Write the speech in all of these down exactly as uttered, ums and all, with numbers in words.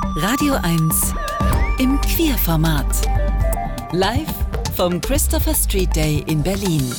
Radio eins im Queerformat. Live vom Christopher Street Day in Berlin.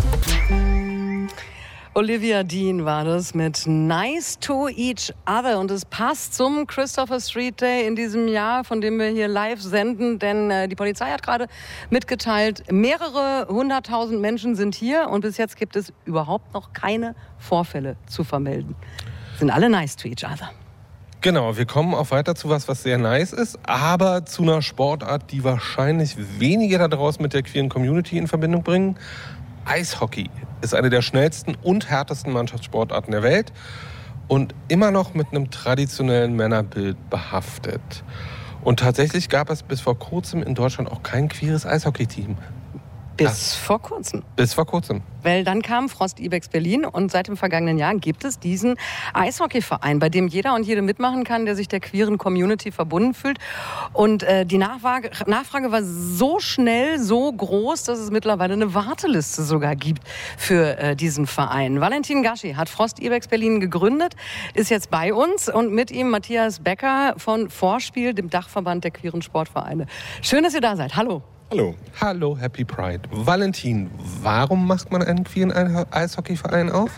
Olivia Dean war das mit Nice to Each Other und es passt zum Christopher Street Day in diesem Jahr, von dem wir hier live senden, denn äh, die Polizei hat gerade mitgeteilt, mehrere hunderttausend Menschen sind hier und bis jetzt gibt es überhaupt noch keine Vorfälle zu vermelden. Sind alle nice to each other. Genau, wir kommen auch weiter zu was, was sehr nice ist, aber zu einer Sportart, die wahrscheinlich wenige da draußen mit der queeren Community in Verbindung bringen. Eishockey ist eine der schnellsten und härtesten Mannschaftssportarten der Welt und immer noch mit einem traditionellen Männerbild behaftet. Und tatsächlich gab es bis vor kurzem in Deutschland auch kein queeres Eishockey-Team. Bis Das, vor kurzem. Bis vor kurzem. Weil dann kam Frost Ibex Berlin und seit dem vergangenen Jahr gibt es diesen Eishockeyverein, bei dem jeder und jede mitmachen kann, der sich der queeren Community verbunden fühlt. Und äh, die Nachfrage, Nachfrage war so schnell, so groß, dass es mittlerweile eine Warteliste sogar gibt für äh, diesen Verein. Valentin Gaschi hat Frost Ibex Berlin gegründet, ist jetzt bei uns und mit ihm Matthias Becker von Vorspiel, dem Dachverband der queeren Sportvereine. Schön, dass ihr da seid. Hallo. Hallo. Hallo, Happy Pride. Valentin, warum macht man einen queeren Eishockeyverein auf?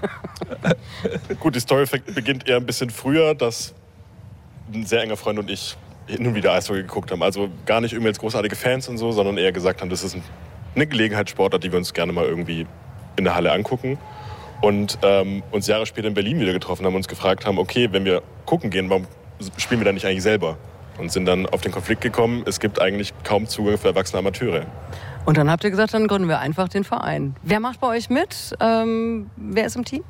Gut, die Story beginnt eher ein bisschen früher, dass ein sehr enger Freund und ich hin und wieder Eishockey geguckt haben. Also gar nicht irgendwie als großartige Fans und so, sondern eher gesagt haben, das ist eine Gelegenheitssportart, die wir uns gerne mal irgendwie in der Halle angucken. Und ähm, uns Jahre später in Berlin wieder getroffen haben und uns gefragt haben, okay, wenn wir gucken gehen, warum spielen wir dann nicht eigentlich selber? Und sind dann auf den Konflikt gekommen, es gibt eigentlich kaum Zugang für erwachsene Amateure. Und dann habt ihr gesagt, dann gründen wir einfach den Verein. Wer macht bei euch mit? Ähm, wer ist im Team?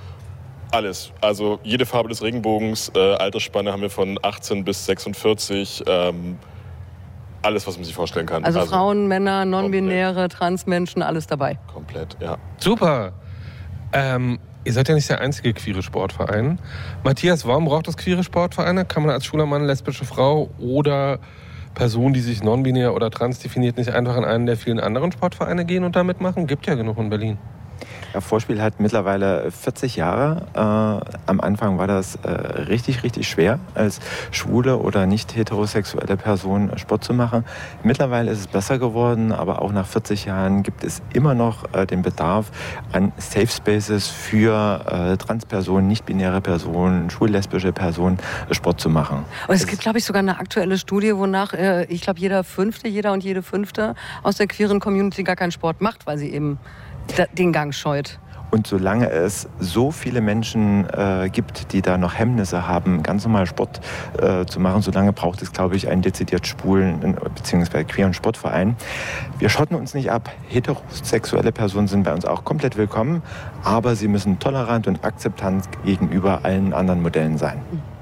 Alles. Also jede Farbe des Regenbogens, äh, Altersspanne haben wir von achtzehn bis sechsundvierzig. Ähm, alles, was man sich vorstellen kann. Also, also Frauen, Männer, Non-Binäre, Transmenschen, alles dabei? Komplett, ja. Super. Ähm, ihr seid ja nicht der einzige queere Sportverein. Matthias, warum braucht es queere Sportvereine? Kann man als schwuler Mann, lesbische Frau oder Person, die sich non-binär oder trans definiert, nicht einfach in einen der vielen anderen Sportvereine gehen und da mitmachen? Gibt ja genug in Berlin. Ja, Vorspiel hat mittlerweile vierzig Jahre. Äh, am Anfang war das äh, richtig, richtig schwer, als schwule oder nicht heterosexuelle Person Sport zu machen. Mittlerweile ist es besser geworden, aber auch nach vierzig Jahren gibt es immer noch äh, den Bedarf an Safe Spaces für äh, Transpersonen, nicht-binäre Personen, schwul-lesbische Personen Sport zu machen. Und es gibt, glaube ich, sogar eine aktuelle Studie, wonach, äh, ich glaube, jeder Fünfte, jeder und jede Fünfte aus der queeren Community gar keinen Sport macht, weil sie eben den Gang scheut. Und solange es so viele Menschen äh, gibt, die da noch Hemmnisse haben, ganz normal Sport äh, zu machen, solange braucht es, glaube ich, einen dezidiert schwulen bzw. queeren Sportverein. Wir schotten uns nicht ab. Heterosexuelle Personen sind bei uns auch komplett willkommen, aber sie müssen tolerant und akzeptant gegenüber allen anderen Modellen sein.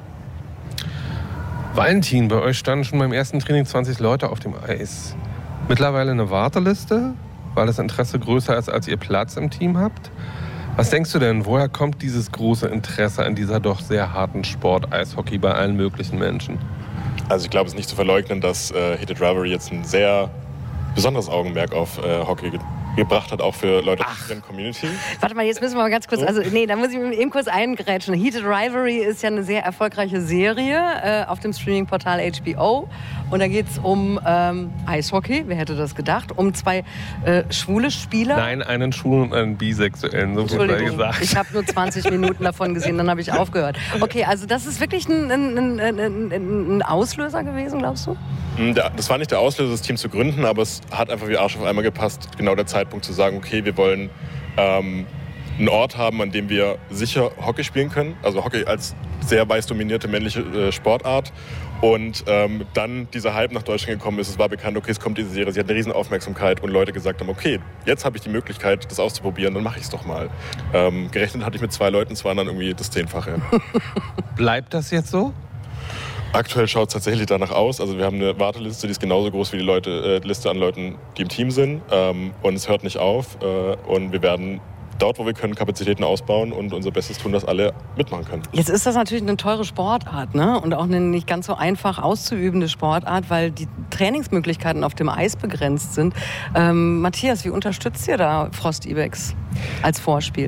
Valentin, bei euch standen schon beim ersten Training zwanzig Leute auf dem Eis. Mittlerweile eine Warteliste, weil das Interesse größer ist, als ihr Platz im Team habt. Was denkst du denn, woher kommt dieses große Interesse an dieser doch sehr harten Sport Eishockey bei allen möglichen Menschen? Also ich glaube, es ist nicht zu verleugnen, dass äh, Heated Rivalry jetzt ein sehr besonderes Augenmerk auf äh, Hockey ge- gebracht hat, auch für Leute aus der Community. Warte mal, jetzt müssen wir mal ganz kurz, also nee, da muss ich eben kurz eingrätschen. Heated Rivalry ist ja eine sehr erfolgreiche Serie äh, auf dem Streaming-Portal H B O und da geht es um ähm, Eishockey, wer hätte das gedacht, um zwei äh, schwule Spieler. Nein, einen Schwulen und einen Bisexuellen, so wurde gesagt. Ich habe nur zwanzig Minuten davon gesehen, dann habe ich aufgehört. Okay, also das ist wirklich ein, ein, ein, ein, ein Auslöser gewesen, glaubst du? Das war nicht der Auslöser, das Team zu gründen, aber es hat einfach wie Arsch auf einmal gepasst, genau der Zeitpunkt zu sagen, okay, wir wollen ähm, einen Ort haben, an dem wir sicher Hockey spielen können. Also Hockey als sehr weiß dominierte männliche äh, Sportart. Und ähm, dann dieser Hype nach Deutschland gekommen ist, es war bekannt, okay, es kommt diese Serie, sie hat eine riesen Aufmerksamkeit und Leute gesagt haben, okay, jetzt habe ich die Möglichkeit, das auszuprobieren, dann mache ich es doch mal. Ähm, gerechnet hatte ich mit zwei Leuten, es waren dann irgendwie das Zehnfache. Bleibt das jetzt so? Aktuell schaut es tatsächlich danach aus. Also wir haben eine Warteliste, die ist genauso groß wie die Leute, äh, Liste an Leuten, die im Team sind. Ähm, und es hört nicht auf. Äh, und wir werden dort, wo wir können, Kapazitäten ausbauen und unser Bestes tun, dass alle mitmachen können. Jetzt ist das natürlich eine teure Sportart, ne? Und auch eine nicht ganz so einfach auszuübende Sportart, weil die Trainingsmöglichkeiten auf dem Eis begrenzt sind. Ähm, Matthias, wie unterstützt ihr da Frost Ibex als Vorspiel?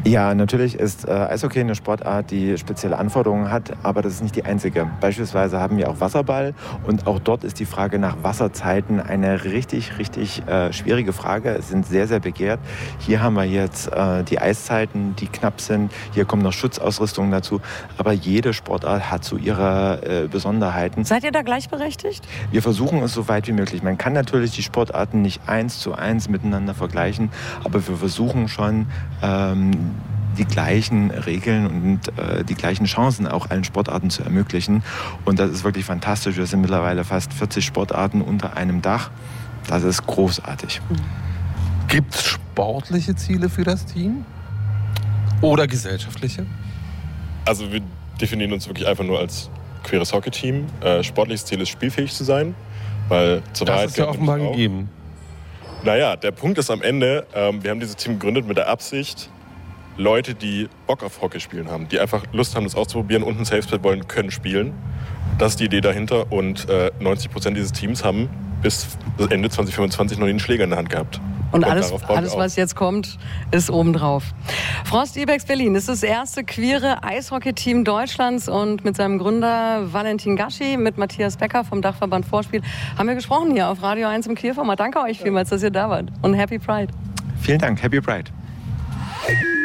Ja, natürlich ist äh, Eishockey eine Sportart, die spezielle Anforderungen hat, aber das ist nicht die einzige. Beispielsweise haben wir auch Wasserball und auch dort ist die Frage nach Wasserzeiten eine richtig, richtig äh, schwierige Frage. Es sind sehr, sehr begehrt. Hier haben wir jetzt äh, die Eiszeiten, die knapp sind. Hier kommen noch Schutzausrüstungen dazu. Aber jede Sportart hat so ihre äh, Besonderheiten. Seid ihr da gleichberechtigt? Wir versuchen es so weit wie möglich. Man kann natürlich die Sportarten nicht eins zu eins miteinander vergleichen, aber wir versuchen schon, ähm, die gleichen Regeln und äh, die gleichen Chancen auch allen Sportarten zu ermöglichen. Und das ist wirklich fantastisch. Wir sind mittlerweile fast vierzig Sportarten unter einem Dach. Das ist großartig. Gibt es sportliche Ziele für das Team? Oder gesellschaftliche? Also wir definieren uns wirklich einfach nur als queeres Hockey-Team. Äh, sportliches Ziel ist, spielfähig zu sein. Weil zur das Wahrheit ist ja offenbar gegeben. Naja, der Punkt ist am Ende, ähm, wir haben dieses Team gegründet mit der Absicht, Leute, die Bock auf Hockey spielen haben, die einfach Lust haben, das auszuprobieren und ein Safespad wollen, können spielen. Das ist die Idee dahinter und äh, neunzig Prozent dieses Teams haben bis Ende zwanzig fünfundzwanzig noch nie einen Schläger in der Hand gehabt. Und, und alles, alles was jetzt kommt, ist obendrauf. Frost Ibex Berlin ist das erste queere Eishockey-Team Deutschlands und mit seinem Gründer Valentin Gaschi, mit Matthias Becker vom Dachverband Vorspiel, haben wir gesprochen hier auf Radio eins im Queerformat. Danke euch vielmals, dass ihr da wart und Happy Pride. Vielen Dank, Happy Pride.